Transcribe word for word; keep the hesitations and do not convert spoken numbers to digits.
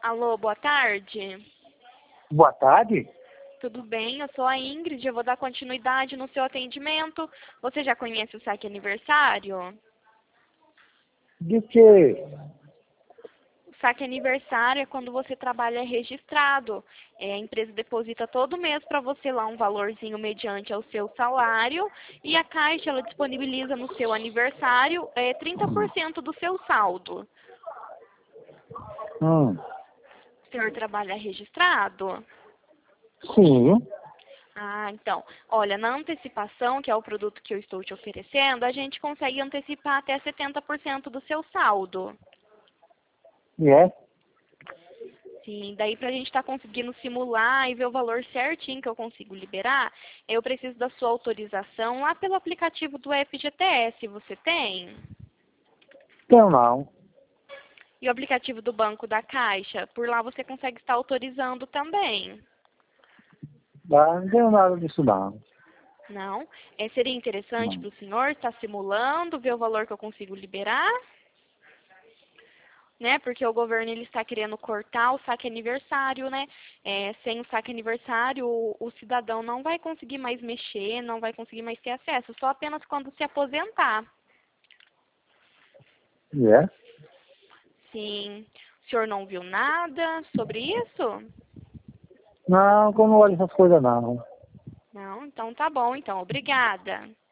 Alô, boa tarde. Boa tarde. Tudo bem? Eu sou a Ingrid, eu vou dar continuidade no seu atendimento. Você já conhece o saque aniversário? De quê? O saque aniversário é quando você trabalha registrado. É, a empresa deposita todo mês para você lá um valorzinho mediante ao seu salário e a Caixa ela disponibiliza no seu aniversário é, trinta por cento do seu saldo. Hum. O senhor trabalha registrado? Sim. Ah, então, olha, na antecipação, que é o produto que eu estou te oferecendo, a gente consegue antecipar até setenta por cento do seu saldo. E é? Sim, daí pra gente estar conseguindo simular e ver o valor certinho que eu consigo liberar, eu preciso da sua autorização lá pelo aplicativo do F G T S, você tem? Tenho não. E o aplicativo do Banco da Caixa, por lá você consegue estar autorizando também. Ah, não tenho nada disso não. Não? É, seria interessante Não. para o senhor estar simulando, ver o valor que eu consigo liberar? Né? Porque o governo ele está querendo cortar o saque aniversário, né? É, sem o saque aniversário, o, o cidadão não vai conseguir mais mexer, não vai conseguir mais ter acesso, só apenas quando se aposentar. E é? Sim. O senhor não viu nada sobre isso? Não, eu não olho essas coisas não. Não? Então tá bom, então. Obrigada.